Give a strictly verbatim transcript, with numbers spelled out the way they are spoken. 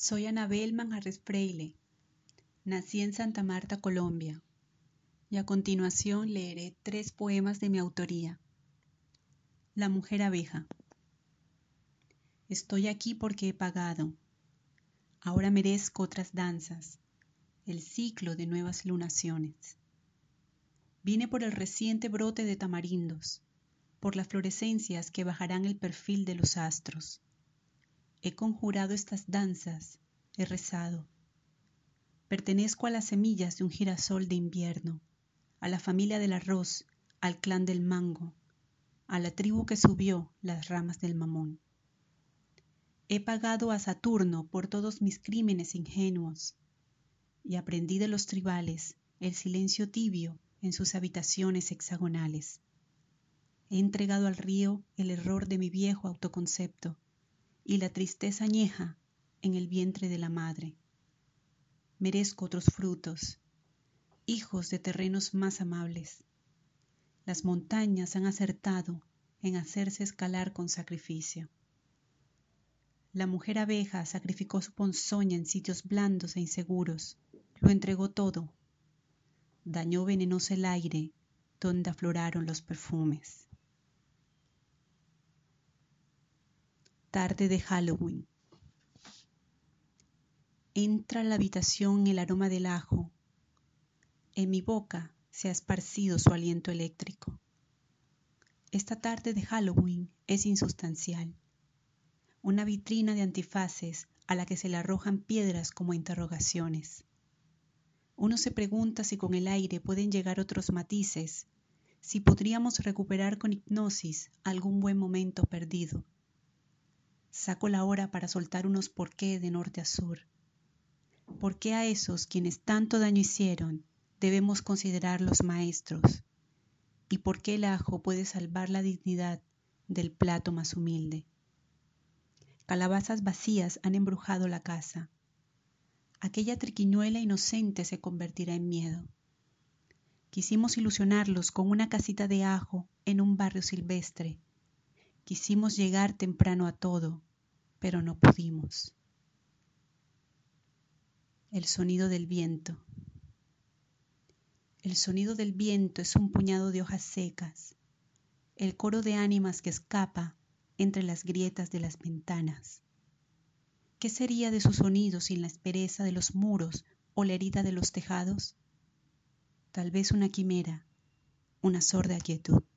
Soy Anabel Manjarres Freile. Nací en Santa Marta, Colombia, y a continuación leeré tres poemas de mi autoría. La mujer abeja. Estoy aquí porque he pagado. Ahora merezco otras danzas, el ciclo de nuevas lunaciones. Vine por el reciente brote de tamarindos, por las florescencias que bajarán el perfil de los astros. He conjurado estas danzas, he rezado. Pertenezco a las semillas de un girasol de invierno, a la familia del arroz, al clan del mango, a la tribu que subió las ramas del mamón. He pagado a Saturno por todos mis crímenes ingenuos y aprendí de los tribales el silencio tibio en sus habitaciones hexagonales. He entregado al río el error de mi viejo autoconcepto y la tristeza añeja en el vientre de la madre. Merezco otros frutos, hijos de terrenos más amables. Las montañas han acertado en hacerse escalar con sacrificio. La mujer abeja sacrificó su ponzoña en sitios blandos e inseguros, lo entregó todo. Dañó venenoso el aire donde afloraron los perfumes. Tarde de Halloween. Entra a la habitación el aroma del ajo. En mi boca se ha esparcido su aliento eléctrico. Esta tarde de Halloween es insustancial. Una vitrina de antifaces a la que se le arrojan piedras como interrogaciones. Uno se pregunta si con el aire pueden llegar otros matices, si podríamos recuperar con hipnosis algún buen momento perdido. Saco la hora para soltar unos porqué de norte a sur. ¿Por qué a esos quienes tanto daño hicieron debemos considerarlos maestros? ¿Y por qué el ajo puede salvar la dignidad del plato más humilde? Calabazas vacías han embrujado la casa. Aquella triquiñuela inocente se convertirá en miedo. Quisimos ilusionarlos con una casita de ajo en un barrio silvestre. Quisimos llegar temprano a todo, pero no pudimos. El sonido del viento. El sonido del viento es un puñado de hojas secas, el coro de ánimas que escapa entre las grietas de las ventanas. ¿Qué sería de su sonido sin la aspereza de los muros o la herida de los tejados? Tal vez una quimera, una sorda quietud.